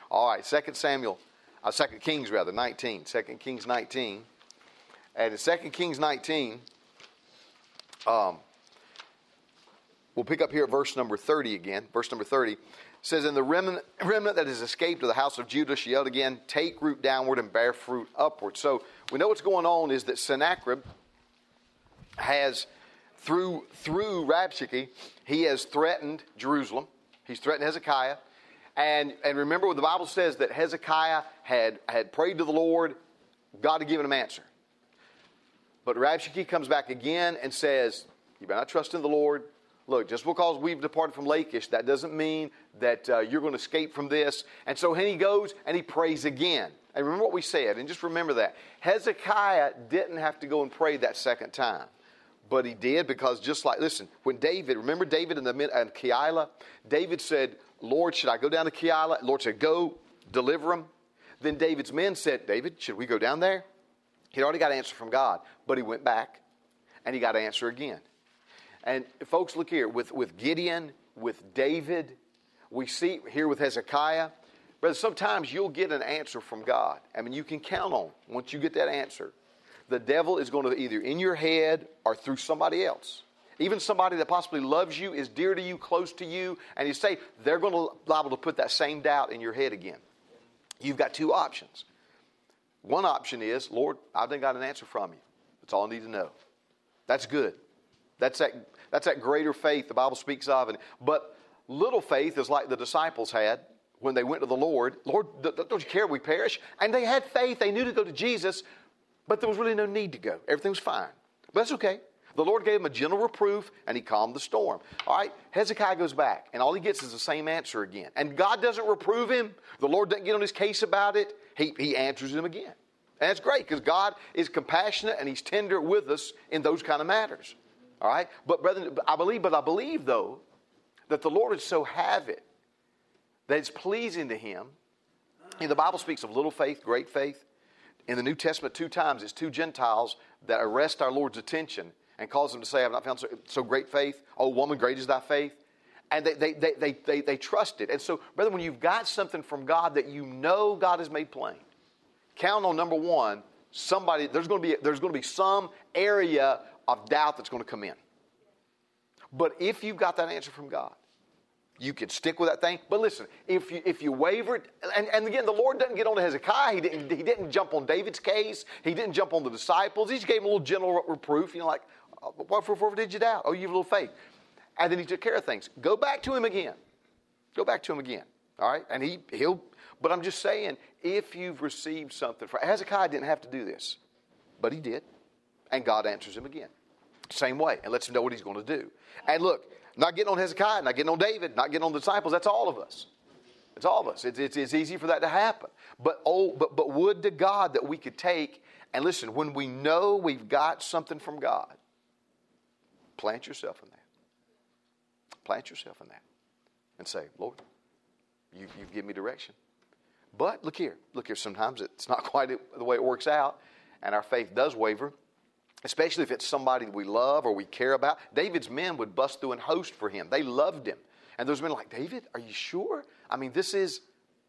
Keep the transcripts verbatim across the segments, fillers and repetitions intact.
All right, Second Samuel, uh, Second Kings rather, nineteen. Second Kings nineteen. And in Second Kings nineteen, um, we'll pick up here at verse number thirty again. Verse number thirty says, "And the remnant, remnant that has escaped of the house of Judah shall yell again, take root downward and bear fruit upward." So we know what's going on is that Sennacherib has, through through Rabshakeh, he has threatened Jerusalem. He's threatened Hezekiah. And, and remember what the Bible says, that Hezekiah had, had prayed to the Lord. God had given him an answer. But Rabshakeh comes back again and says, you better not trust in the Lord. Look, just because we've departed from Lachish, that doesn't mean that uh, you're going to escape from this. And so he goes and he prays again. And remember what we said, and just remember that. Hezekiah didn't have to go and pray that second time. But he did, because just like, listen, when David, remember David in the in Keilah? David said, Lord, should I go down to Keilah? Lord said, go, deliver him. Then David's men said, David, should we go down there? He'd already got an answer from God, but he went back and he got an answer again. And folks, look here, with, with Gideon, with David, we see here with Hezekiah, brother, sometimes you'll get an answer from God. I mean, you can count on, once you get that answer, the devil is going to either in your head or through somebody else. Even somebody that possibly loves you, is dear to you, close to you, and you say, they're going to be able to put that same doubt in your head again. You've got two options. One option is, Lord, I didn't got an answer from you. That's all I need to know. That's good. That's that, that's that greater faith the Bible speaks of. And, but little faith is like the disciples had when they went to the Lord. Lord, don't you care we perish? And they had faith. They knew to go to Jesus, but there was really no need to go. Everything was fine. But that's okay. The Lord gave him a gentle reproof, and he calmed the storm. All right, Hezekiah goes back, and all he gets is the same answer again. And God doesn't reprove him. The Lord doesn't get on his case about it. He, he answers him again. And that's great, because God is compassionate, and he's tender with us in those kind of matters. All right? But, brethren, I believe, but I believe, though, that the Lord would so have it that it's pleasing to him. And the Bible speaks of little faith, great faith. In the New Testament, two times, it's two Gentiles that arrest our Lord's attention and cause them to say, I've not found so, so great faith. Oh, woman, great is thy faith. And they, they, they, they, they, they trust it. And so, brother, when you've got something from God that you know God has made plain, count on, number one, somebody, there's going to be, there's going to be some area of doubt that's going to come in. But if you've got that answer from God, you can stick with that thing. But listen, if you if you wavered, and, and again, the Lord doesn't get on to Hezekiah. He didn't, he didn't jump on David's case. He didn't jump on the disciples. He just gave him a little gentle reproof. You know, like, what for, for did you doubt? Oh, you have a little faith. And then he took care of things. Go back to him again. Go back to him again. All right? And he, he'll, but I'm just saying, if you've received something, for Hezekiah didn't have to do this, but he did. And God answers him again. Same way, and lets him know what he's going to do. And look, not getting on Hezekiah, not getting on David, not getting on the disciples, that's all of us. It's all of us. It's, it's, it's easy for that to happen. But, oh, but, but would to God that we could take, and listen, when we know we've got something from God, plant yourself in that. Plant yourself in that. And say, Lord, you, you've given me direction. But look here. Look here. Sometimes it's not quite the way it works out. And our faith does waver. Especially if it's somebody we love or we care about. David's men would bust through and host for him. They loved him. And those men are like, David, are you sure? I mean, this is...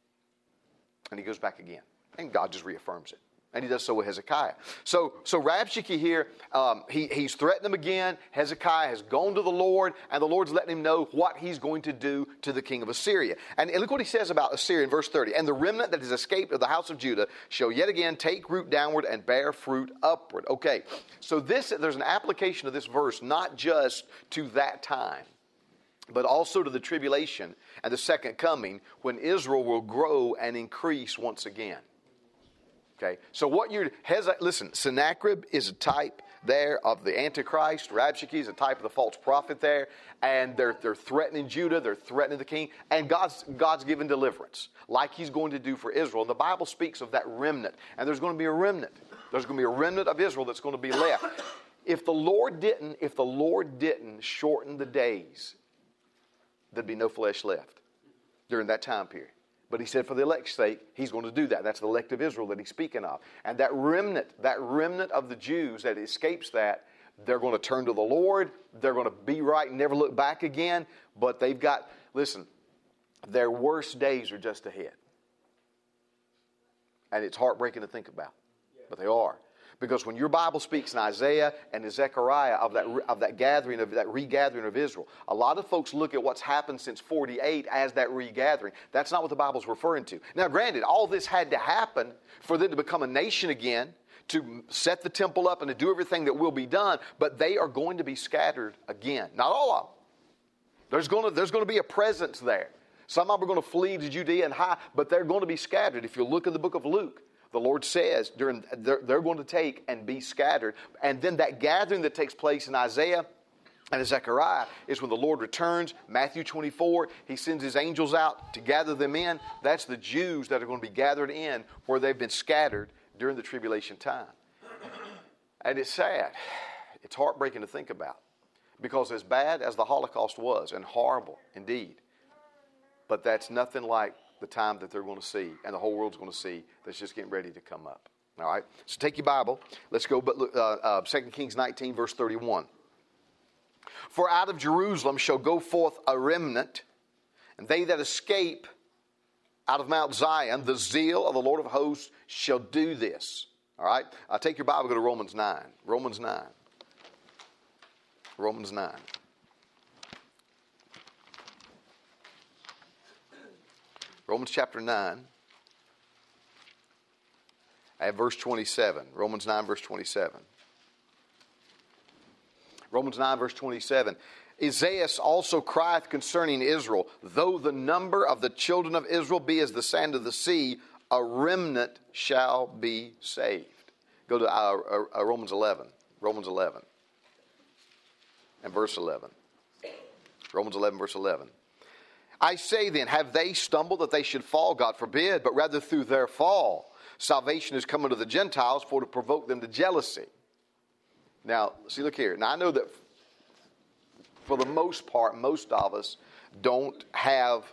And he goes back again. And God just reaffirms it. And he does so with Hezekiah. So, so Rabshakeh here, um, he, he's threatened them again. Hezekiah has gone to the Lord, and the Lord's letting him know what he's going to do to the king of Assyria. And, and look what he says about Assyria in verse thirty. And the remnant that has escaped of the house of Judah shall yet again take root downward and bear fruit upward. Okay, so this there's an application of this verse not just to that time, but also to the tribulation and the second coming when Israel will grow and increase once again. Okay, so what you're, listen, Sennacherib is a type there of the Antichrist. Rabshakeh is a type of the false prophet there. And they're, they're threatening Judah, they're threatening the king. And God's, God's given deliverance, like he's going to do for Israel. And the Bible speaks of that remnant. And there's going to be a remnant. There's going to be a remnant of Israel that's going to be left. If the Lord didn't, if the Lord didn't shorten the days, there'd be no flesh left during that time period. But he said for the elect's sake, he's going to do that. That's the elect of Israel that he's speaking of. And that remnant, that remnant of the Jews that escapes that, they're going to turn to the Lord. They're going to be right and never look back again. But they've got, listen, their worst days are just ahead. And it's heartbreaking to think about, but they are. Because when your Bible speaks in Isaiah and in Zechariah of that, of that gathering, of that regathering of Israel, a lot of folks look at what's happened since forty-eight as that regathering. That's not what the Bible's referring to. Now, granted, all this had to happen for them to become a nation again, to set the temple up and to do everything that will be done, but they are going to be scattered again. Not all of them. There's going to, there's going to be a presence there. Some of them are going to flee to Judea and high, but they're going to be scattered. If you look at the book of Luke, the Lord says during they're, they're going to take and be scattered. And then that gathering that takes place in Isaiah and in Zechariah is when the Lord returns. Matthew twenty-four, he sends his angels out to gather them in. That's the Jews that are going to be gathered in where they've been scattered during the tribulation time. And it's sad. It's heartbreaking to think about. Because as bad as the Holocaust was, and horrible indeed, but that's nothing like the time that they're going to see, and the whole world's going to see, that's just getting ready to come up. All right? So take your Bible. Let's go but uh, uh, Second Kings nineteen, verse thirty-one. For out of Jerusalem shall go forth a remnant, and they that escape out of Mount Zion, the zeal of the Lord of hosts shall do this. All right? Uh, take your Bible, go to Romans nine. Romans nine. Romans nine. Romans chapter nine, at verse twenty-seven. Romans nine, verse twenty-seven. Romans nine, verse twenty-seven. Isaiah also crieth concerning Israel, though the number of the children of Israel be as the sand of the sea, a remnant shall be saved. Go to uh, uh, Romans eleven. Romans eleven. And verse eleven. Romans eleven, verse eleven. I say then, have they stumbled that they should fall? God forbid, but rather through their fall, salvation is come unto the Gentiles for to provoke them to jealousy. Now, see, look here. Now, I know that for the most part, most of us don't have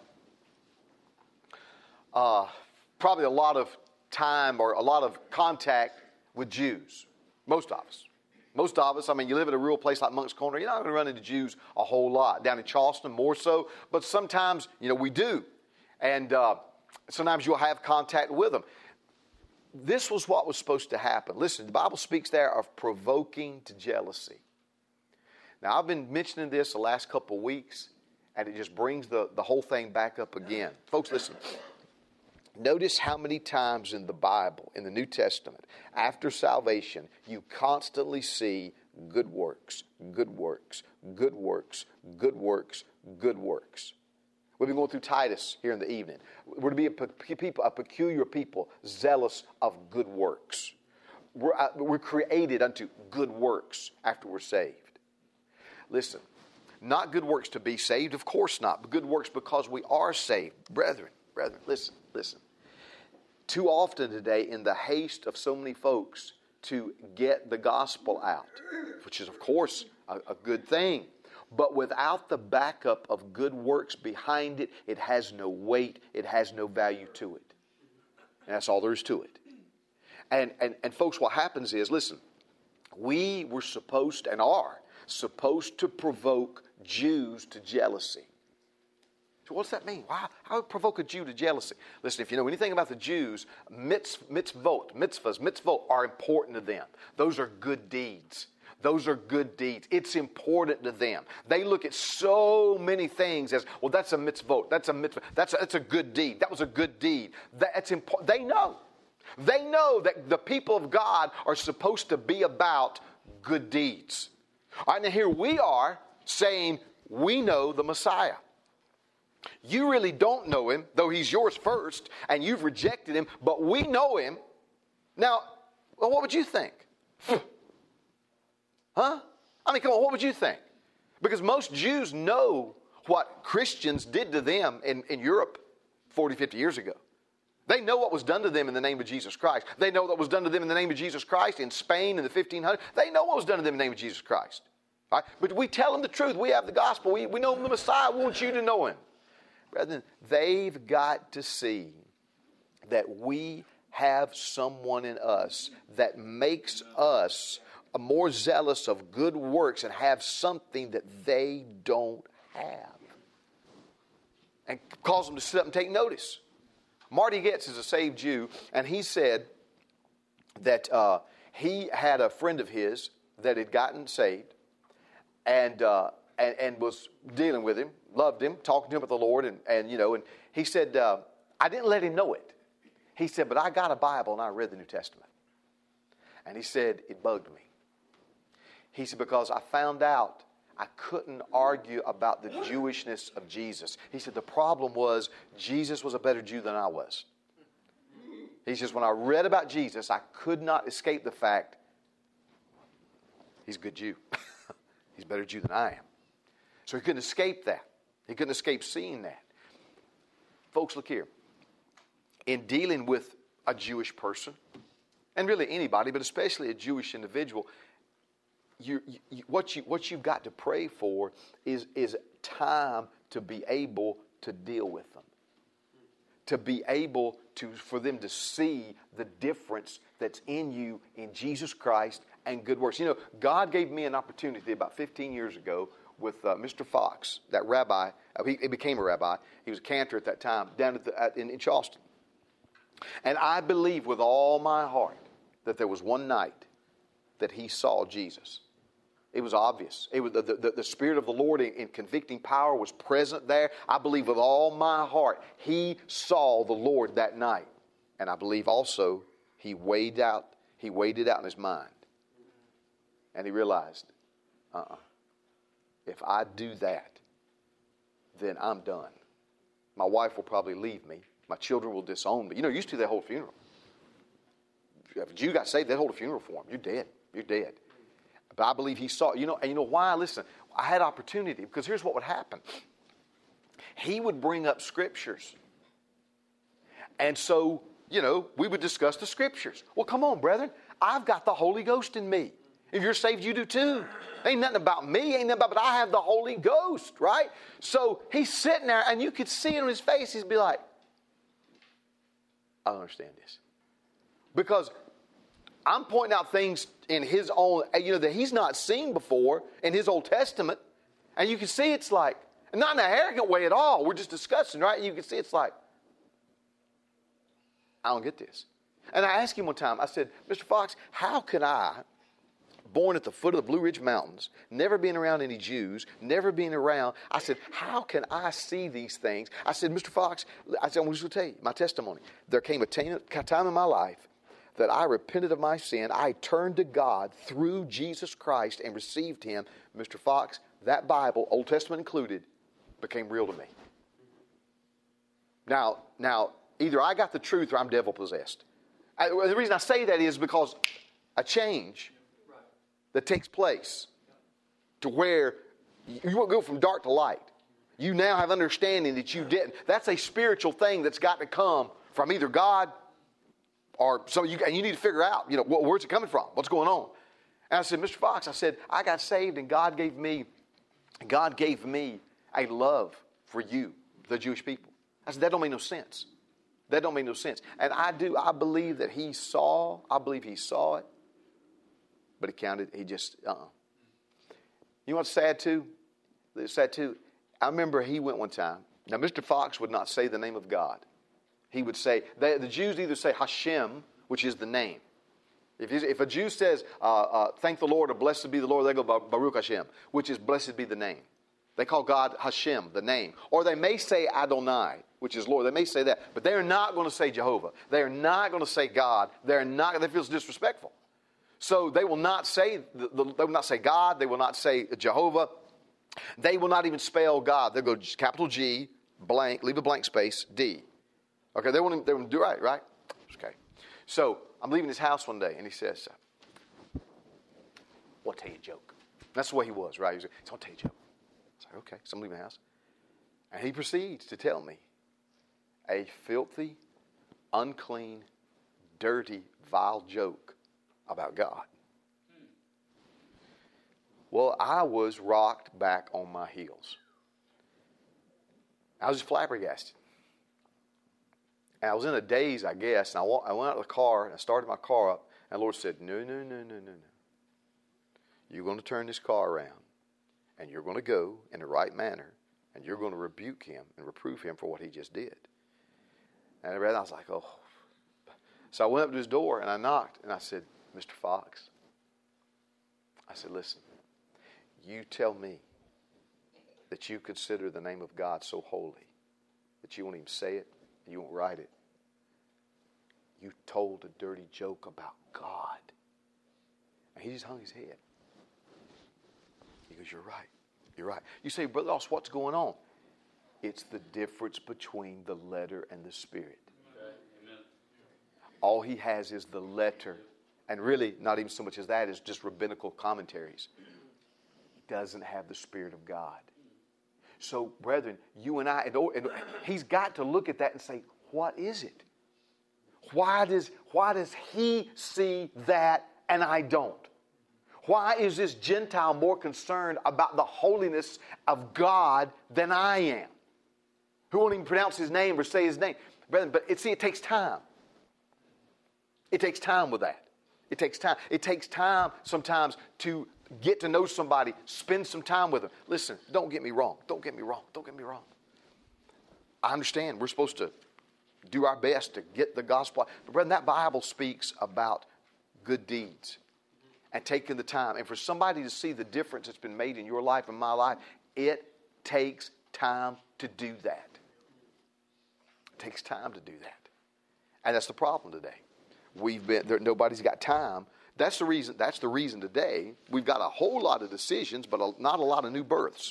uh, probably a lot of time or a lot of contact with Jews. Most of us. Most of us, I mean, you live in a rural place like Moncks Corner, you're not going to run into Jews a whole lot. Down in Charleston, more so. But sometimes, you know, we do. And uh, sometimes you'll have contact with them. This was what was supposed to happen. Listen, the Bible speaks there of provoking to jealousy. Now, I've been mentioning this the last couple of weeks, and it just brings the, the whole thing back up again. Folks, listen. Notice how many times in the Bible, in the New Testament, after salvation, you constantly see good works, good works, good works, good works, good works. We've been going through Titus here in the evening. We're to be a, pe- people, a peculiar people, zealous of good works. We're, uh, we're created unto good works after we're saved. Listen, not good works to be saved, of course not, but good works because we are saved. Brethren, brethren, listen, listen. Too often today, in the haste of so many folks to get the gospel out, which is, of course, a, a good thing, but without the backup of good works behind it, it has no weight, it has no value to it. And that's all there is to it. And, and, and folks, what happens is, listen, we were supposed and are supposed to provoke Jews to jealousy. So what does that mean? Why? How would it provoke a Jew to jealousy? Listen, if you know anything about the Jews, mitz, mitzvot, mitzvahs, mitzvot are important to them. Those are good deeds. Those are good deeds. It's important to them. They look at so many things as, well, that's a mitzvot. That's a mitzvah. That's a, that's a good deed. That was a good deed. That's important. They know. They know that the people of God are supposed to be about good deeds. All right, now here we are saying we know the Messiah. You really don't know him, though he's yours first, and you've rejected him, but we know him. Now, well, what would you think? Huh? I mean, come on, what would you think? Because most Jews know what Christians did to them in, in Europe forty, fifty years ago. They know what was done to them in the name of Jesus Christ. They know what was done to them in the name of Jesus Christ in Spain in the fifteen hundreds. They know what was done to them in the name of Jesus Christ. All right? But we tell them the truth. We have the gospel. We, we know the Messiah wants you to know him. Brethren, they've got to see that we have someone in us that makes us more zealous of good works and have something that they don't have. And cause them to sit up and take notice. Marty Goetz is a saved Jew, and he said that uh, he had a friend of his that had gotten saved and, uh, and and was dealing with him, loved him, talking to him about the Lord, and, and you know, and he said, uh, I didn't let him know it. He said, but I got a Bible and I read the New Testament. And he said, it bugged me. He said, because I found out I couldn't argue about the Jewishness of Jesus. He said, the problem was Jesus was a better Jew than I was. He says, when I read about Jesus, I could not escape the fact he's a good Jew. He's a better Jew than I am. So he couldn't escape that. He couldn't escape seeing that. Folks, look here. In dealing with a Jewish person, and really anybody, but especially a Jewish individual, You, you, what you what you've got to pray for is is time to be able to deal with them, to be able to for them to see the difference that's in you in Jesus Christ and good works. You know, God gave me an opportunity about fifteen years ago with uh, Mister Fox, that rabbi. Uh, he, he became a rabbi. He was a cantor at that time down at the, at, in, in Charleston. And I believe with all my heart that there was one night that he saw Jesus. It was obvious. It was the, the, the Spirit of the Lord in, in convicting power was present there. I believe with all my heart he saw the Lord that night. And I believe also he weighed out, he weighed it out in his mind. And he realized, uh-uh, if I do that, then I'm done. My wife will probably leave me. My children will disown me. You know, used to that whole funeral. If a Jew got saved, they'd hold a funeral for him. You're dead. You're dead. But I believe he saw, you know, and you know why? Listen, I had opportunity because here's what would happen. He would bring up scriptures. And so, you know, we would discuss the scriptures. Well, come on, brethren. I've got the Holy Ghost in me. If you're saved, you do too. Ain't nothing about me, ain't nothing about, but I have the Holy Ghost, right? So he's sitting there and you could see it on his face. He'd be like, I don't understand this. Because I'm pointing out things in his own, you know, that he's not seen before in his Old Testament. And you can see it's like, not in an arrogant way at all. We're just discussing, right? You can see it's like, I don't get this. And I asked him one time, I said, Mister Fox, how could I, born at the foot of the Blue Ridge Mountains, never being around any Jews, never being around, I said, how can I see these things? I said, Mister Fox, I said, I'm just going to tell you my testimony. There came a time in my life that I repented of my sin. I turned to God through Jesus Christ and received him. Mister Fox, that Bible, Old Testament included, became real to me. Now, now, either I got the truth or I'm devil possessed. I, the reason I say that is because a change that takes place to where you won't go from dark to light. You now have understanding that you didn't. That's a spiritual thing that's got to come from either God or so you, and you need to figure out, you know, where's it coming from? What's going on? And I said, Mister Fox, I said, I got saved and God gave me, God gave me a love for you, the Jewish people. I said, that don't make no sense. That don't make no sense. And I do, I believe that he saw, I believe he saw it, but he counted, he just, uh-uh. You know what's sad too? It's sad too. I remember he went one time. Now, Mister Fox would not say the name of God. He would say, they, the Jews either say Hashem, which is the name. If, if a Jew says, uh, uh, thank the Lord or blessed be the Lord, they go Baruch Hashem, which is blessed be the name. They call God Hashem, the name. Or they may say Adonai, which is Lord. They may say that. But they are not going to say Jehovah. They are not going to say God. They're not, they feel disrespectful. So they will not say, the, the, they will not say God. They will not say Jehovah. They will not even spell God. They'll go capital G, blank, leave a blank space, D. Okay, they won't, they won't do right, right? Okay. So I'm leaving his house one day, and he says, I want to tell you a joke. That's the way he was, right? He was like, I want to tell you a joke. I was like, okay, so I'm leaving the house. And he proceeds to tell me a filthy, unclean, dirty, vile joke about God. Well, I was rocked back on my heels. I was just flabbergasted. And I was in a daze, I guess, and I went out of the car, and I started my car up, and the Lord said, no, no, no, no, no, no. You're going to turn this car around, and you're going to go in the right manner, and you're going to rebuke him and reprove him for what he just did. And I read, I was like, oh. So I went up to his door and I knocked and I said, Mister Fox, I said, listen, you tell me that you consider the name of God so holy that you won't even say it and you won't write it. You told a dirty joke about God. And he just hung his head. He goes, you're right. You're right. You say, Brother Ross, what's going on? It's the difference between the letter and the spirit. Okay. Amen. All he has is the letter. And really, not even so much as that, is just rabbinical commentaries. He doesn't have the Spirit of God. So, brethren, you and I, and, and he's got to look at that and say, what is it? Why does, why does he see that and I don't? Why is this Gentile more concerned about the holiness of God than I am? Who won't even pronounce his name or say his name? Brethren, but it, see, it takes time. It takes time with that. It takes time. It takes time sometimes to get to know somebody, spend some time with them. Listen, don't get me wrong. Don't get me wrong. Don't get me wrong. I understand we're supposed to do our best to get the gospel. But brethren, that Bible speaks about good deeds and taking the time. And for somebody to see the difference that's been made in your life and my life, it takes time to do that. It takes time to do that. And that's the problem today. We've been there, nobody's got time. That's the reason. That's the reason today we've got a whole lot of decisions, but a, not a lot of new births.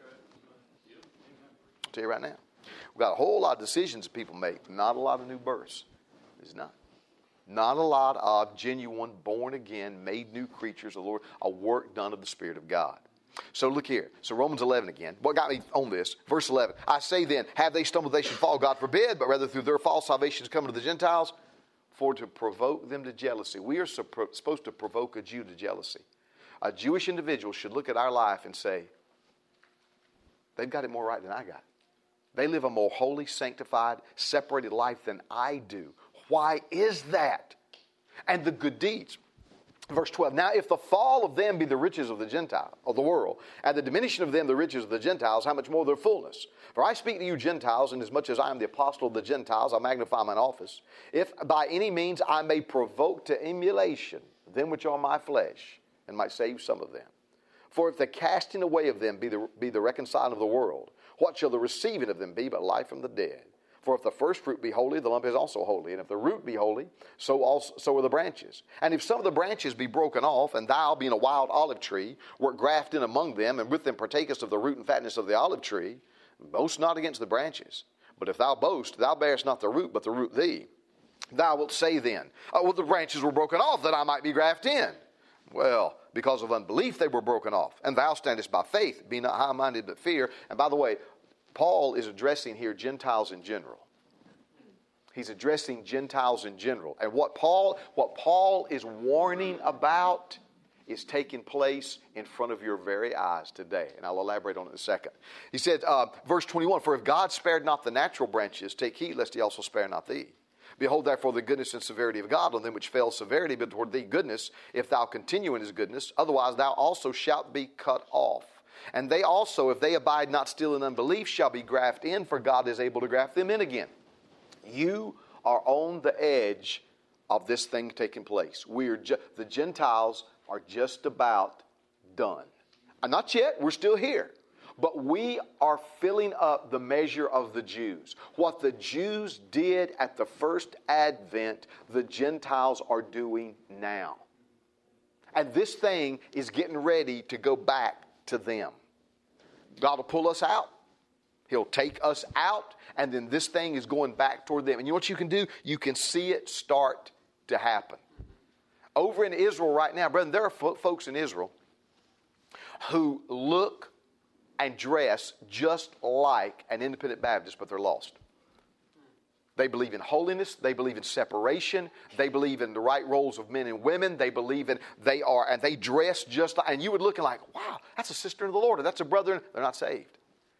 I'll tell you right now, we've got a whole lot of decisions that people make, not a lot of new births. There's not. Not a lot of genuine, born again, made new creatures of the Lord, a work done of the Spirit of God. So look here. So Romans eleven again. What got me on this? Verse eleven. I say then, have they stumbled, they should fall. God forbid, but rather through their false salvation is coming to the Gentiles, for to provoke them to jealousy. We are supposed to provoke a Jew to jealousy. A Jewish individual should look at our life and say, they've got it more right than I got. They live a more holy, sanctified, separated life than I do. Why is that? And the good deeds. Verse twelve, now if the fall of them be the riches of the Gentile, of the world, and the diminishing of them the riches of the Gentiles, how much more their fullness? For I speak to you Gentiles, and as much as I am the apostle of the Gentiles, I magnify mine office. If by any means I may provoke to emulation them which are my flesh, and might save some of them. For if the casting away of them be the, be the reconciling of the world, what shall the receiving of them be but life from the dead? For if the first fruit be holy, the lump is also holy. And if the root be holy, so also so are the branches. And if some of the branches be broken off, and thou, being a wild olive tree, wert grafted in among them, and with them partakest of the root and fatness of the olive tree, boast not against the branches. But if thou boast, thou bearest not the root, but the root thee. Thou wilt say then, oh, well, the branches were broken off, that I might be grafted in. Well, because of unbelief they were broken off. And thou standest by faith, be not high-minded, but fear. And by the way, Paul is addressing here Gentiles in general. He's addressing Gentiles in general. And what Paul, what Paul is warning about is taking place in front of your very eyes today. And I'll elaborate on it in a second. He said, uh, verse twenty-one, for if God spared not the natural branches, take heed lest he also spare not thee. Behold, therefore, the goodness and severity of God on them which fail severity, but toward thee goodness, if thou continue in his goodness. Otherwise thou also shalt be cut off. And they also, if they abide not still in unbelief, shall be grafted in, for God is able to graft them in again. You are on the edge of this thing taking place. We are ju- the Gentiles are just about done. And not yet, we're still here. But we are filling up the measure of the Jews. What the Jews did at the first advent, the Gentiles are doing now. And this thing is getting ready to go back to them. God will pull us out. He'll take us out, and then this thing is going back toward them. And you know what you can do? You can see it start to happen. Over in Israel right now, brethren, there are fo- folks in Israel who look and dress just like an independent Baptist, but they're lost. They believe in holiness. They believe in separation. They believe in the right roles of men and women. They believe in, they are, and they dress just like, and you would look and like, wow, that's a sister of the Lord, or that's a brother. They're not saved.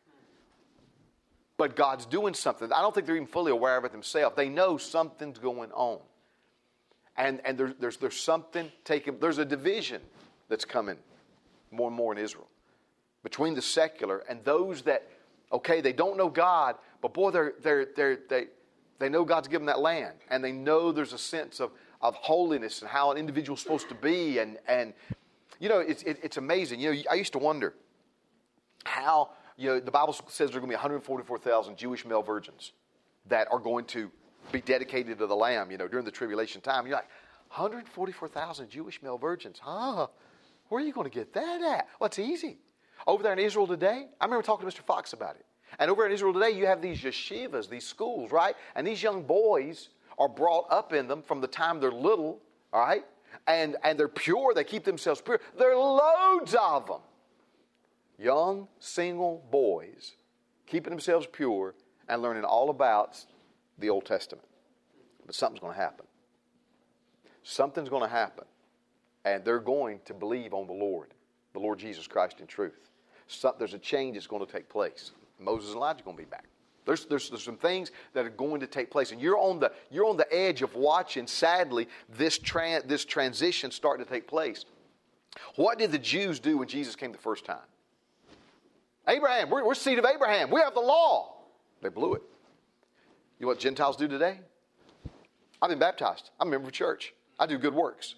But God's doing something. I don't think they're even fully aware of it themselves. They know something's going on. And, and there, there's, there's something taking, there's a division that's coming more and more in Israel between the secular and those that, okay, they don't know God, but boy, they're, they're, they're, they, They know God's given that land, and they know there's a sense of, of holiness and how an individual's supposed to be. And, and you know, it's, it, it's amazing. You know, I used to wonder how, you know, the Bible says there are going to be one hundred forty-four thousand Jewish male virgins that are going to be dedicated to the Lamb, you know, during the tribulation time. You're like, one hundred forty-four thousand Jewish male virgins, huh? Where are you going to get that at? Well, it's easy. Over there in Israel today, I remember talking to Mister Fox about it. And over in Israel today, you have these yeshivas, these schools, right? And these young boys are brought up in them from the time they're little, all right? And, and they're pure. They keep themselves pure. There are loads of them. Young, single boys keeping themselves pure and learning all about the Old Testament. But something's going to happen. Something's going to happen. And they're going to believe on the Lord, the Lord Jesus Christ in truth. So, there's a change that's going to take place. Moses and Elijah are going to be back. There's, there's, there's some things that are going to take place. And you're on the, you're on the edge of watching, sadly, this, tran, this transition starting to take place. What did the Jews do when Jesus came the first time? Abraham, we're, we're seed of Abraham. We have the law. They blew it. You know what Gentiles do today? I've been baptized. I'm a member of church. I do good works.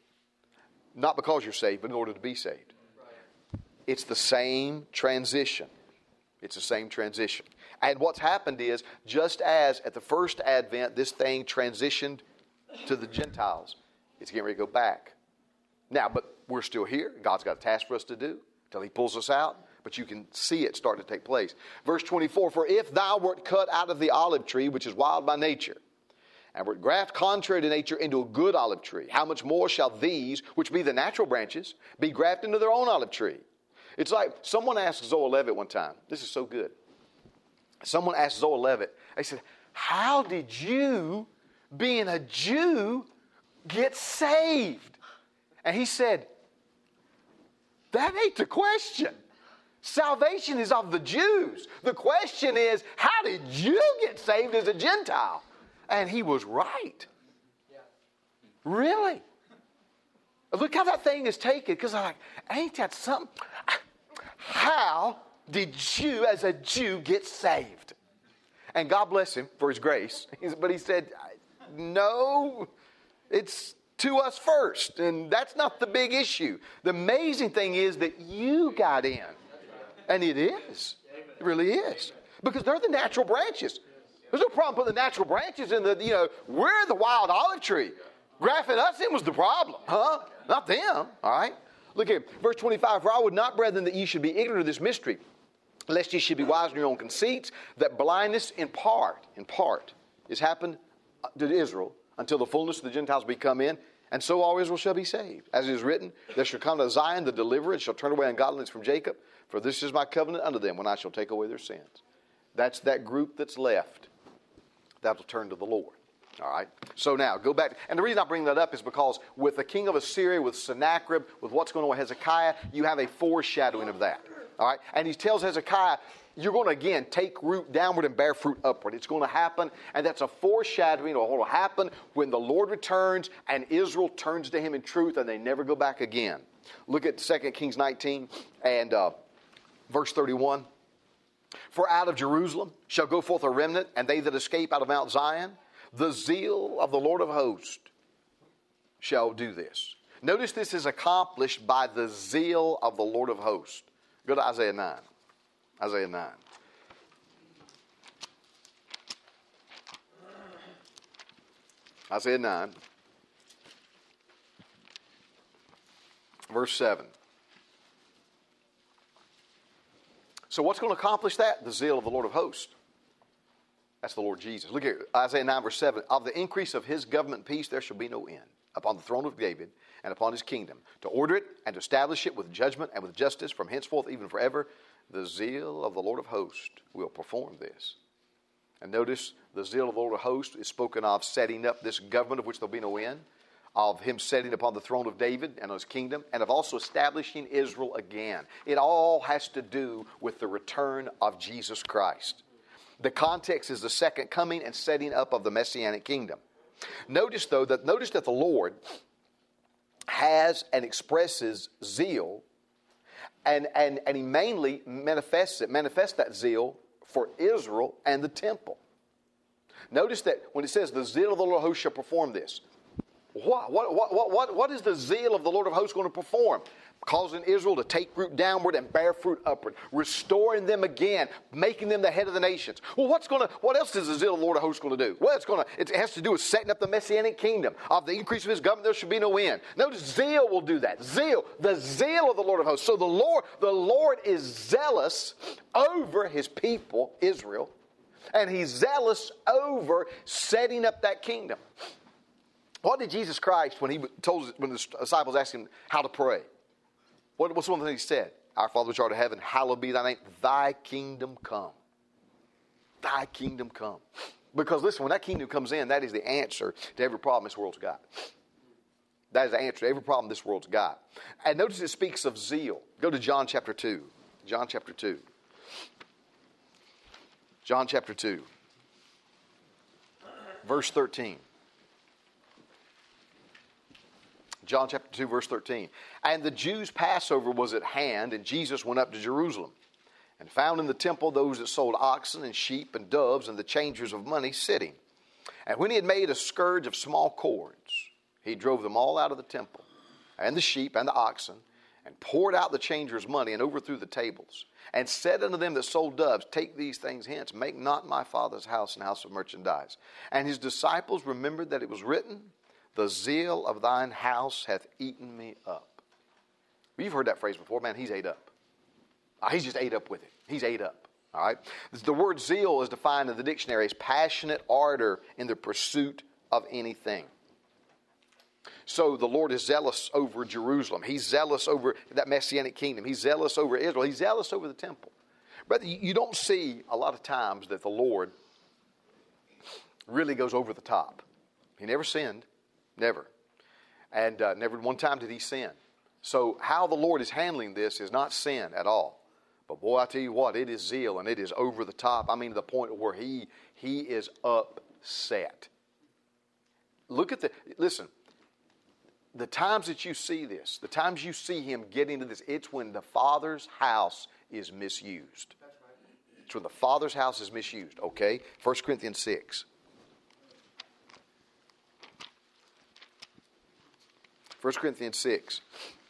Not because you're saved, but in order to be saved. It's the same transition. It's the same transition. And what's happened is, just as at the first advent, this thing transitioned to the Gentiles, it's getting ready to go back. Now, but we're still here. God's got a task for us to do until He pulls us out. But you can see it start to take place. Verse twenty-four, for if thou wert cut out of the olive tree, which is wild by nature, and wert grafted contrary to nature into a good olive tree, how much more shall these, which be the natural branches, be grafted into their own olive tree? It's like someone asked Zoe Levitt one time. This is so good. Someone asked Zoe Levitt, they said, how did you, being a Jew, get saved? And he said, that ain't the question. Salvation is of the Jews. The question is, how did you get saved as a Gentile? And he was right. Really? Look how that thing is taken. Because I'm like, ain't that something? How did you, as a Jew, get saved? And God bless him for His grace. But he said, no, it's to us first. And that's not the big issue. The amazing thing is that you got in. And it is. It really is. Because they're the natural branches. There's no problem putting the natural branches in the, you know, we're the wild olive tree. Grafting us in was the problem, huh? Not them, all right? Look here, verse twenty-five, for I would not, brethren, that ye should be ignorant of this mystery, lest ye should be wise in your own conceits, that blindness in part, in part, is happened to Israel, until the fullness of the Gentiles be come in, and so all Israel shall be saved. As it is written, there shall come to Zion the deliverer, and shall turn away ungodliness from Jacob, for this is my covenant unto them, when I shall take away their sins. That's that group that's left that will turn to the Lord. All right? So now, go back. And the reason I bring that up is because with the king of Assyria, with Sennacherib, with what's going on with Hezekiah, you have a foreshadowing of that. All right? And he tells Hezekiah, you're going to, again, take root downward and bear fruit upward. It's going to happen, and that's a foreshadowing of what will happen when the Lord returns and Israel turns to Him in truth, and they never go back again. Look at Second Kings nineteen and uh, verse thirty-one. For out of Jerusalem shall go forth a remnant, and they that escape out of Mount Zion, the zeal of the Lord of hosts shall do this. Notice this is accomplished by the zeal of the Lord of hosts. Go to Isaiah nine. Isaiah nine. Isaiah nine. Verse seven. So what's going to accomplish that? The zeal of the Lord of hosts. That's the Lord Jesus. Look here, Isaiah nine, verse seven. Of the increase of His government and peace there shall be no end, upon the throne of David and upon His kingdom, to order it and to establish it with judgment and with justice from henceforth even forever. The zeal of the Lord of hosts will perform this. And notice, the zeal of the Lord of hosts is spoken of setting up this government of which there will be no end, of Him setting upon the throne of David and His kingdom, and of also establishing Israel again. It all has to do with the return of Jesus Christ. The context is the second coming and setting up of the Messianic kingdom. Notice, though, that notice that the Lord has and expresses zeal, and, and, and He mainly manifests it, manifests that zeal for Israel and the temple. Notice that when it says the zeal of the Lord of hosts shall perform this. What, what, what, what, what is the zeal of the Lord of hosts going to perform? Causing Israel to take root downward and bear fruit upward, restoring them again, making them the head of the nations. Well, what's going to? What else is the zeal of the Lord of hosts going to do? Well, it's going to. It has to do with setting up the messianic kingdom. Of the increase of His government, there should be no end. Notice, zeal will do that. Zeal, the zeal of the Lord of hosts. So the Lord, the Lord is zealous over His people, Israel, and He's zealous over setting up that kingdom. What did Jesus Christ, when he told when the disciples asked Him how to pray? What, what's one thing He said? Our Father which art in heaven, hallowed be Thy name. Thy kingdom come. Thy kingdom come. Because listen, when that kingdom comes in, that is the answer to every problem this world's got. That is the answer to every problem this world's got. And notice it speaks of zeal. Go to John chapter two. John chapter two. John chapter two. Verse thirteen. John chapter two, verse thirteen. And the Jews' Passover was at hand, and Jesus went up to Jerusalem, and found in the temple those that sold oxen and sheep and doves and the changers of money sitting. And when he had made a scourge of small cords, he drove them all out of the temple, and the sheep and the oxen, and poured out the changers' money, and overthrew the tables, and said unto them that sold doves, take these things hence, make not my Father's house an house of merchandise. And his disciples remembered that it was written, the zeal of thine house hath eaten me up. Well, you've heard that phrase before. Man, he's ate up. Uh, he's just ate up with it. He's ate up. All right. The word zeal is defined in the dictionary as passionate ardor in the pursuit of anything. So the Lord is zealous over Jerusalem. He's zealous over that messianic kingdom. He's zealous over Israel. He's zealous over the temple. Brother, you don't see a lot of times that the Lord really goes over the top. He never sinned. Never. And uh, never one time did he sin. So how the Lord is handling this is not sin at all. But boy, I tell you what, it is zeal and it is over the top. I mean, to the point where he he is upset. Look at the, listen, the times that you see this, the times you see him get into this, it's when the Father's house is misused. That's right. It's when the Father's house is misused, okay? First Corinthians six. First Corinthians six,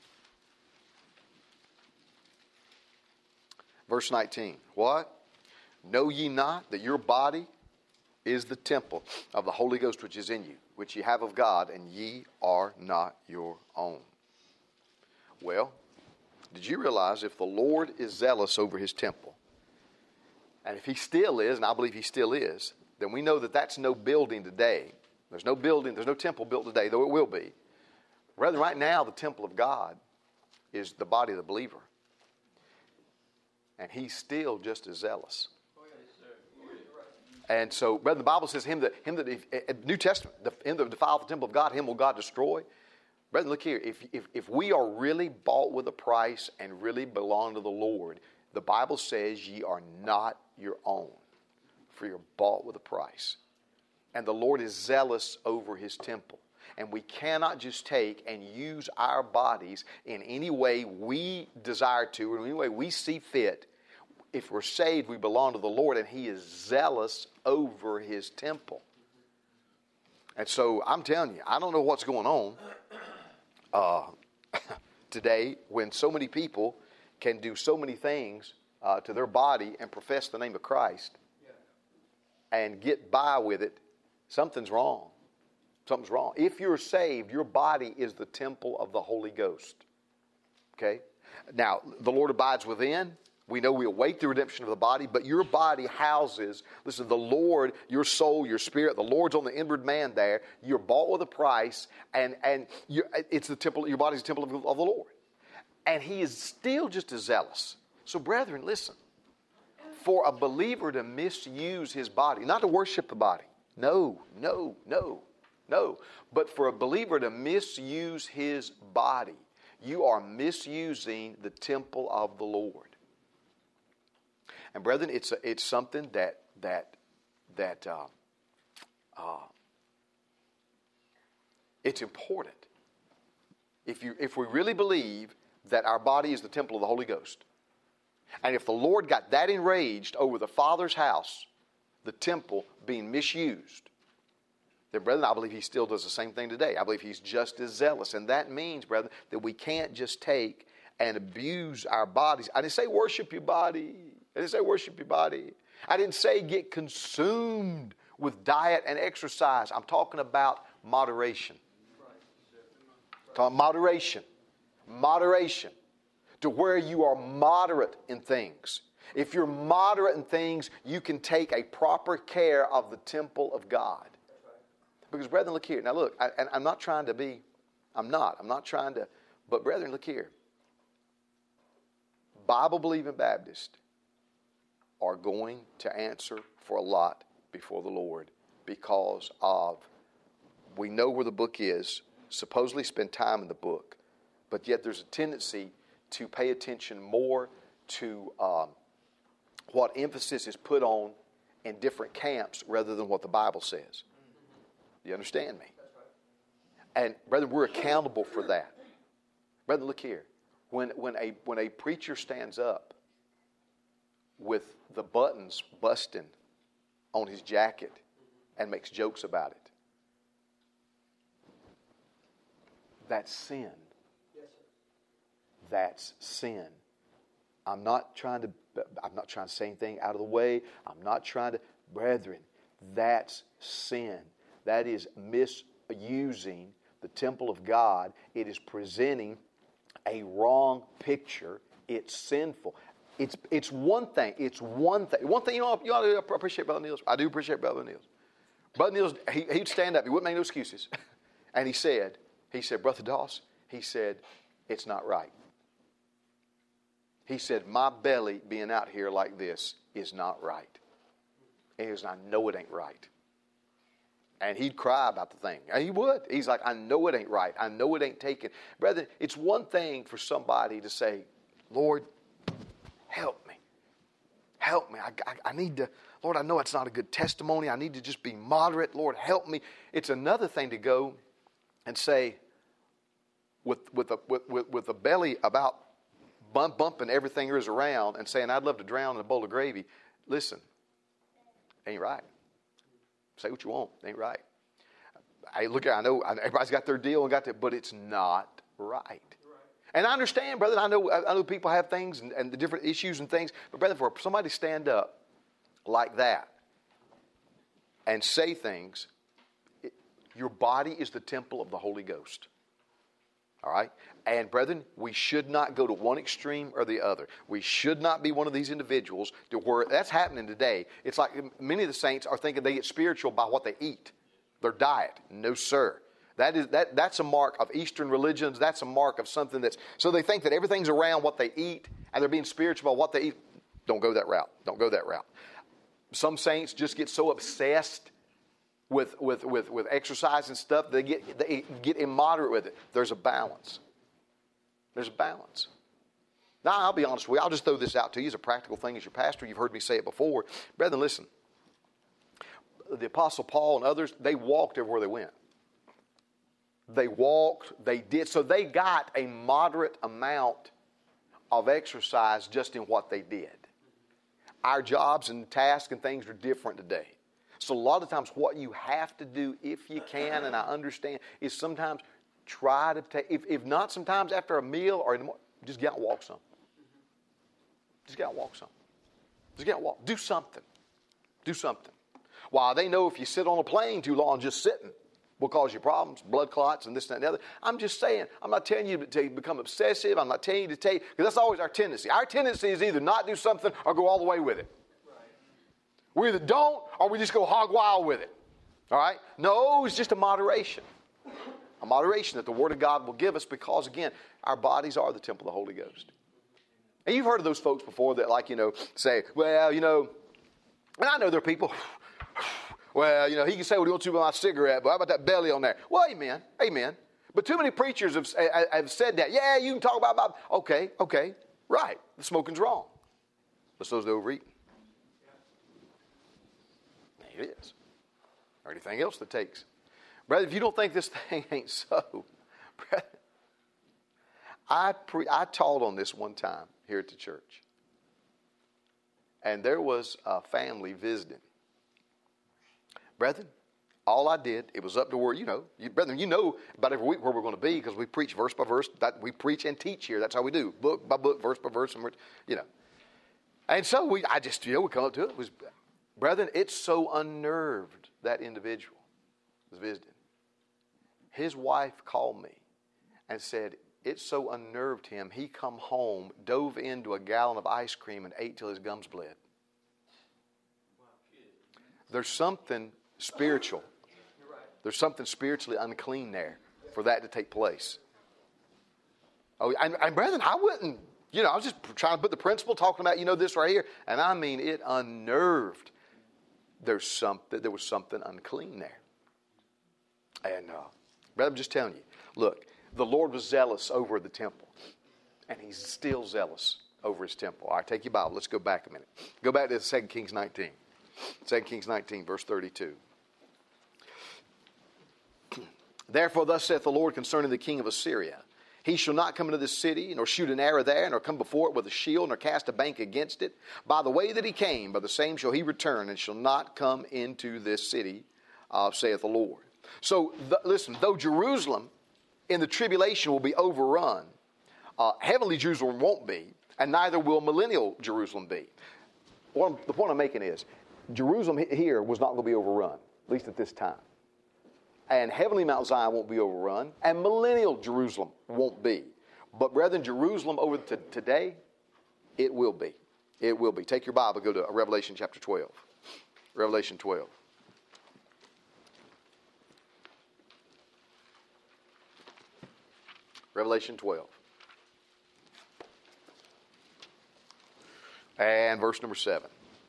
verse nineteen. What? Know ye not that your body is the temple of the Holy Ghost which is in you, which ye have of God, and ye are not your own? Well, did you realize if the Lord is zealous over His temple, and if He still is, and I believe He still is, then we know that that's no building today. There's no building, there's no temple built today, though it will be. Rather, right now, the temple of God is the body of the believer. And He's still just as zealous. And so, brother, the Bible says, him that, him that if, New Testament, the, him that defile the temple of God, him will God destroy. Brother, look here. If, if, if we are really bought with a price and really belong to the Lord, the Bible says ye are not your own, for you're bought with a price. And the Lord is zealous over His temple. And we cannot just take and use our bodies in any way we desire to, or in any way we see fit. If we're saved, we belong to the Lord, and He is zealous over His temple. And so I'm telling you, I don't know what's going on uh, today when so many people can do so many things uh, to their body and profess the name of Christ and get by with it. Something's wrong. Something's wrong. If you're saved, your body is the temple of the Holy Ghost. Okay? Now, the Lord abides within. We know we await the redemption of the body, but your body houses, listen, the Lord, your soul, your spirit, the Lord's on the inward man there. You're bought with a price, and, and you're, it's the temple, your body's the temple of, of the Lord. And He is still just as zealous. So, brethren, listen. For a believer to misuse his body, not to worship the body. No, no, no. No, but for a believer to misuse his body, you are misusing the temple of the Lord. And brethren, it's a, it's something that that that uh, uh, it's important. If you if we really believe that our body is the temple of the Holy Ghost, and if the Lord got that enraged over the Father's house, the temple being misused, then, brethren, I believe he still does the same thing today. I believe he's just as zealous. And that means, brethren, that we can't just take and abuse our bodies. I didn't say worship your body. I didn't say worship your body. I didn't say get consumed with diet and exercise. I'm talking about moderation. Talking moderation. Moderation. To where you are moderate in things. If you're moderate in things, you can take a proper care of the temple of God. Because, brethren, look here. Now, look, I, and I'm not trying to be, I'm not. I'm not trying to, but, brethren, look here. Bible-believing Baptists are going to answer for a lot before the Lord because of, we know where the book is, supposedly spend time in the book, but yet there's a tendency to pay attention more to um, what emphasis is put on in different camps rather than what the Bible says. You understand me? And, brethren, we're accountable for that. Brethren, look here. When, when, a, when a preacher stands up with the buttons busting on his jacket and makes jokes about it, that's sin. That's sin. I'm not trying to I'm not trying to say anything out of the way. I'm not trying to, brethren, that's sin. That is misusing the temple of God. It is presenting a wrong picture. It's sinful. It's it's one thing. It's one thing. One thing, you know, you ought to appreciate Brother Niels. I do appreciate Brother Niels. Brother Niels, he, he'd stand up. He wouldn't make no excuses. And he said, he said, Brother Doss, he said, it's not right. He said, my belly being out here like this is not right. And he goes, I know it ain't right. And he'd cry about the thing. And he would. He's like, I know it ain't right. I know it ain't taken. Brethren, it's one thing for somebody to say, Lord, help me. Help me. I, I, I need to, Lord, I know it's not a good testimony. I need to just be moderate. Lord, help me. It's another thing to go and say, with, with, a, with, with, with a belly about bump, bumping everything there is around and saying, I'd love to drown in a bowl of gravy. Listen, ain't right. Say what you want. Ain't right. I look, I know everybody's got their deal and got that, but it's not right. right. And I understand, brother. I know, I know people have things and, and the different issues and things. But brother, for somebody to stand up like that and say things, it, your body is the temple of the Holy Ghost. All right? And brethren, we should not go to one extreme or the other. We should not be one of these individuals to where that's happening today. It's like many of the saints are thinking they get spiritual by what they eat, their diet. No, sir. That is that that's a mark of Eastern religions. That's a mark of something that's, so they think that everything's around what they eat and they're being spiritual about what they eat. Don't go that route. Don't go that route. Some saints just get so obsessed With, with with with exercise and stuff, they get they get immoderate with it. There's a balance. There's a balance. Now, I'll be honest with you. I'll just throw this out to you as a practical thing as your pastor. You've heard me say it before. Brethren, listen. The Apostle Paul and others, they walked everywhere they went. They walked, they did. So they got a moderate amount of exercise just in what they did. Our jobs and tasks and things are different today. So a lot of times what you have to do, if you can, and I understand, is sometimes try to take, if, if not sometimes after a meal or in the morning, just get out and walk some. Just get out and walk some. Just get out and walk. Do something. Do something. While they know if you sit on a plane too long just sitting will cause you problems, blood clots and this and that and the other. I'm just saying, I'm not telling you to become obsessive. I'm not telling you to take, because that's always our tendency. Our tendency is either not do something or go all the way with it. We either don't or we just go hog wild with it. All right? No, it's just a moderation. A moderation that the Word of God will give us because, again, our bodies are the temple of the Holy Ghost. And you've heard of those folks before that, like, you know, say, well, you know, and I know there are people, well, you know, he can say what he wants to about my cigarette, but how about that belly on there? Well, amen, amen. But too many preachers have, have said that. Yeah, you can talk about, about, okay, okay, right, the smoking's wrong. But so's the overeating. It is. Or anything else that takes. Brother, if you don't think this thing ain't so, brother, I, pre- I taught on this one time here at the church. And there was a family visiting. Brethren, all I did, it was up to where, you know, you, brethren, you know about every week where we're going to be because we preach verse by verse. That we preach and teach here. That's how we do, book by book, verse by verse, and we're, you know. And so we, I just, you know, we come up to it. it was, brethren, it so unnerved that individual was visiting. His wife called me and said it so unnerved him, he come home, dove into a gallon of ice cream and ate till his gums bled. There's something spiritual. There's something spiritually unclean there for that to take place. Oh, and, and brethren, I wouldn't, you know, I was just trying to put the principle, talking about, you know, this right here. And I mean, it unnerved. There's something, there was something unclean there. And, uh, brother, I'm just telling you, look, the Lord was zealous over the temple. And He's still zealous over His temple. All right, take your Bible. Let's go back a minute. Go back to Second Kings nineteen. Second Kings nineteen, verse thirty-two. Therefore, thus saith the Lord concerning the king of Assyria, he shall not come into this city, nor shoot an arrow there, nor come before it with a shield, nor cast a bank against it. By the way that he came, by the same shall he return, and shall not come into this city, uh, saith the Lord. So, th- listen, though Jerusalem in the tribulation will be overrun, uh, heavenly Jerusalem won't be, and neither will millennial Jerusalem be. What I'm, the point I'm making is, Jerusalem here was not going to be overrun, at least at this time. And heavenly Mount Zion won't be overrun, and millennial Jerusalem won't be. But brethren, Jerusalem over to today, it will be. It will be. Take your Bible, go to Revelation chapter twelve. Revelation twelve. Revelation twelve. And verse number seven.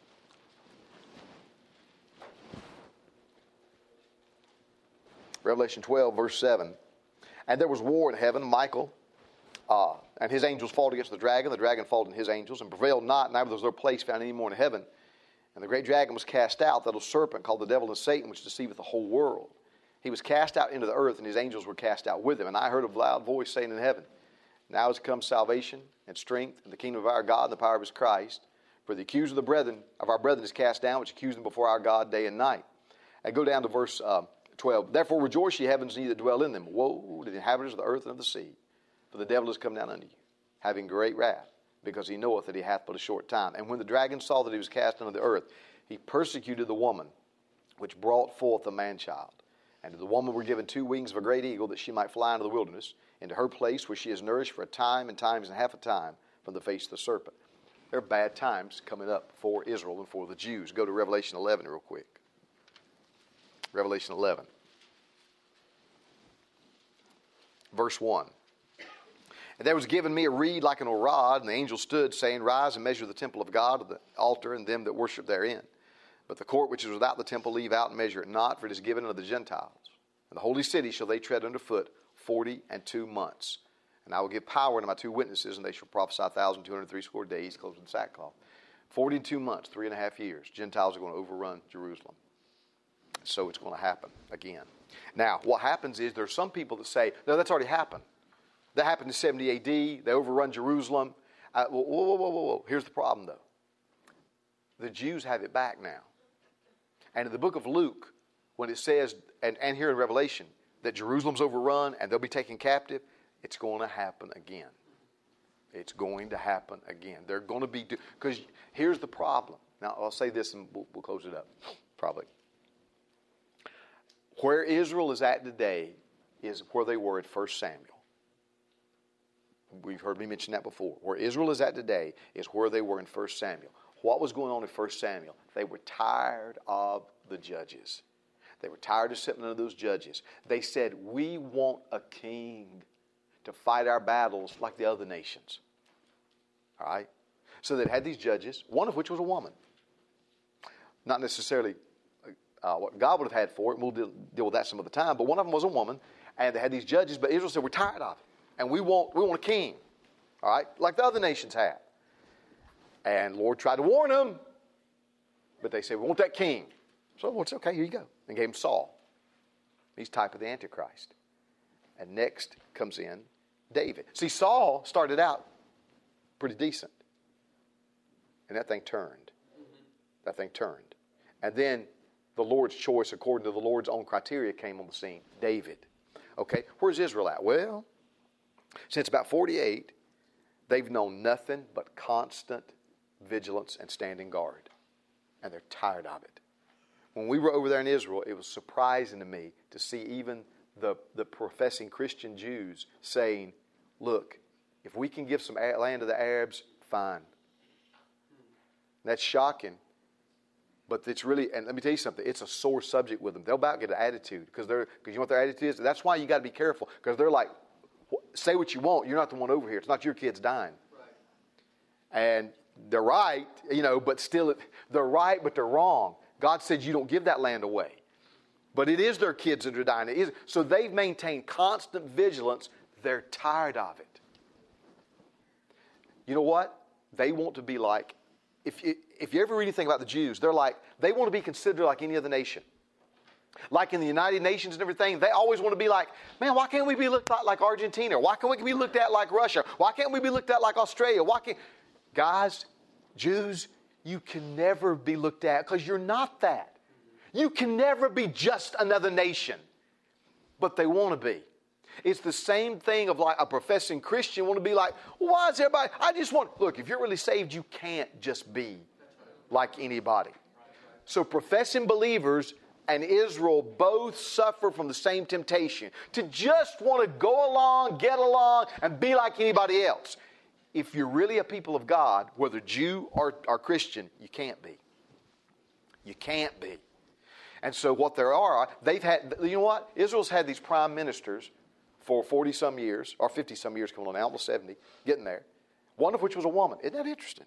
Revelation twelve, verse seven. And there was war in heaven. Michael uh, and his angels fought against the dragon. The dragon fought in his angels and prevailed not. Neither was their place found any more in heaven. And the great dragon was cast out, that little serpent called the devil and Satan, which deceiveth the whole world. He was cast out into the earth, and his angels were cast out with him. And I heard a loud voice saying in heaven, now is come salvation and strength and the kingdom of our God and the power of His Christ. For the accuser of the brethren of our brethren is cast down, which accuse them before our God day and night. And go down to verse uh, twelve. Therefore rejoice, ye heavens, and ye that dwell in them. Woe to the inhabitants of the earth and of the sea. For the devil is come down unto you, having great wrath, because he knoweth that he hath but a short time. And when the dragon saw that he was cast into the earth, he persecuted the woman which brought forth the man-child. And to the woman were given two wings of a great eagle, that she might fly into the wilderness, into her place where she is nourished for a time and times and half a time from the face of the serpent. There are bad times coming up for Israel and for the Jews. Go to Revelation eleven real quick. Revelation eleven. Verse one. And there was given me a reed like an rod, and the angel stood, saying, rise and measure the temple of God, the altar, and them that worship therein. But the court which is without the temple leave out and measure it not, for it is given unto the Gentiles. And the holy city shall they tread under foot forty and two months. And I will give power unto my two witnesses, and they shall prophesy a thousand two hundred three score days, clothed in sackcloth. Forty and two months, three and a half years. Gentiles are going to overrun Jerusalem. So it's going to happen again. Now, what happens is there's some people that say, no, that's already happened. That happened in seventy A D. They overrun Jerusalem. Uh, whoa, whoa, whoa, whoa, whoa. Here's the problem, though. The Jews have it back now. And in the book of Luke, when it says, and, and here in Revelation, that Jerusalem's overrun and they'll be taken captive, it's going to happen again. It's going to happen again. They're going to be, because here's the problem. Now, I'll say this and we'll, we'll close it up, probably. Where Israel is at today is where they were at First Samuel. We've heard me mention that before. Where Israel is at today is where they were in First Samuel. What was going on in First Samuel? They were tired of the judges. They were tired of sitting under those judges. They said, we want a king to fight our battles like the other nations. All right? So they had these judges, one of which was a woman. Not necessarily uh, what God would have had for it, and we'll deal, deal with that some other time, but one of them was a woman, and they had these judges, but Israel said, we're tired of it, and we want, we want a king, all right, like the other nations have. And the Lord tried to warn them, but they said, we want that king. So the Lord said, okay, here you go, and gave him Saul. He's type of the Antichrist. And next comes in David. See, Saul started out pretty decent. And that thing turned. Mm-hmm. That thing turned. And then the Lord's choice according to the Lord's own criteria came on the scene? David. Okay, where's Israel at? Well, since about forty-eight, they've known nothing but constant vigilance and standing guard. And they're tired of it. When we were over there in Israel, it was surprising to me to see even the, the professing Christian Jews saying, look, if we can give some land to the Arabs, fine. That's shocking. But it's really, and let me tell you something, it's a sore subject with them. They'll about get an attitude because they're, because you know what their attitude is? That's why you got to be careful, because they're like, say what you want, you're not the one over here. It's not your kids dying. Right. And they're right, you know, but still, they're right, but they're wrong. God said you don't give that land away. But it is their kids that are dying. It is, so they've maintained constant vigilance. They're tired of it. You know what? They want to be like, if you, if you ever read anything about the Jews, they're like, they want to be considered like any other nation. Like in the United Nations and everything, they always want to be like, man, why can't we be looked at like Argentina? Why can't we be looked at like Russia? Why can't we be looked at like Australia? Why can't... Guys, Jews, you can never be looked at because you're not that. You can never be just another nation. But they want to be. It's the same thing of like a professing Christian want to be like, well, why is everybody... I just want... Look, if you're really saved, you can't just be like anybody. So professing believers and Israel both suffer from the same temptation to just want to go along, get along, and be like anybody else. If you're really a people of God, whether Jew or, or Christian, you can't be. You can't be. And so what there are, they've had, you know what? Israel's had these prime ministers for forty-some years, or fifty-some years coming on now, almost seventy, getting there. One of which was a woman. Isn't that interesting?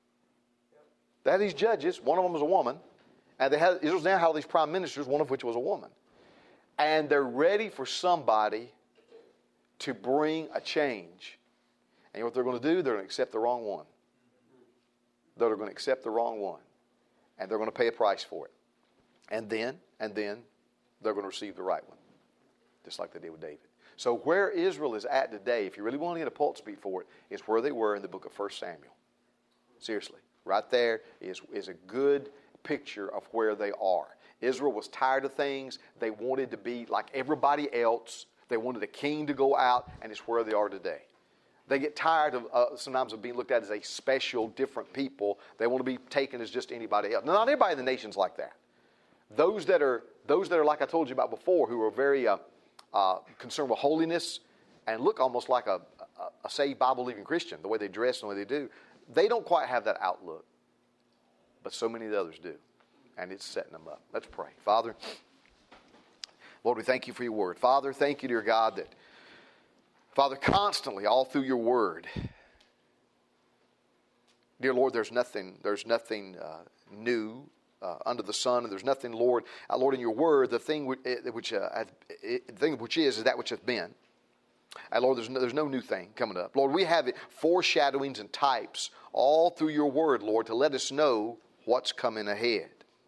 They had these judges, one of them was a woman, and they had, Israel's now had all these prime ministers, one of which was a woman. And they're ready for somebody to bring a change. And you know what they're going to do? They're going to accept the wrong one. They're going to accept the wrong one. And they're going to pay a price for it. And then, and then, they're going to receive the right one. Just like they did with David. So where Israel is at today, if you really want to get a pulse beat for it, is where they were in the book of First Samuel. Seriously. Right there is, is a good picture of where they are. Israel was tired of things. They wanted to be like everybody else. They wanted a king to go out, and it's where they are today. They get tired of uh, sometimes of being looked at as a special, different people. They want to be taken as just anybody else. Now, not everybody in the nation's like that. Those that are, those that are like I told you about before, who are very uh, uh, concerned with holiness and look almost like a, a, a saved Bible-believing Christian, the way they dress and the way they do, they don't quite have that outlook. But so many of the others do. And it's setting them up. Let's pray. Father, Lord, we thank you for your word. Father, thank you, dear God, that Father, constantly, all through your word, dear Lord, there's nothing, there's nothing uh, new uh, under the sun, and there's nothing, Lord, uh, Lord, in your word, the thing which, which uh, the thing which is is that which hath been. And Lord, there's no, there's no new thing coming up. Lord, we have it foreshadowings and types all through your word, Lord, to let us know what's coming ahead.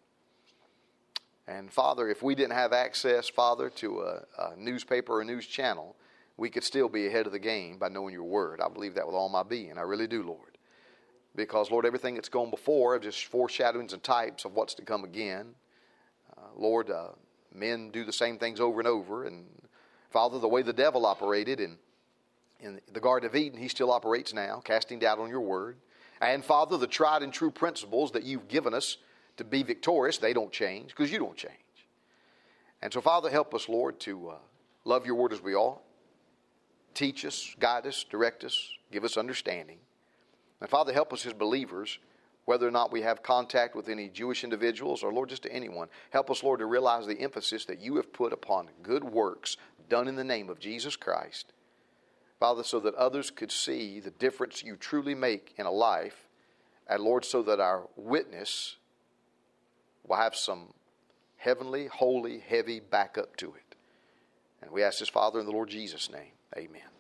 And Father, if we didn't have access, Father, to a, a newspaper or a news channel, we could still be ahead of the game by knowing your word. I believe that with all my being. I really do, Lord. Because, Lord, everything that's gone before are just foreshadowings and types of what's to come again. Uh, Lord, uh, men do the same things over and over. And, Father, the way the devil operated in, in the Garden of Eden, he still operates now, casting doubt on your word. And, Father, the tried and true principles that you've given us to be victorious, they don't change because you don't change. And so, Father, help us, Lord, to uh, love your word as we ought. Teach us, guide us, direct us, give us understanding. And Father, help us as believers, whether or not we have contact with any Jewish individuals or, Lord, just to anyone. Help us, Lord, to realize the emphasis that you have put upon good works done in the name of Jesus Christ. Father, so that others could see the difference you truly make in a life. And, Lord, so that our witness will have some heavenly, holy, heavy backup to it. And we ask this, Father, in the Lord Jesus' name. Amen.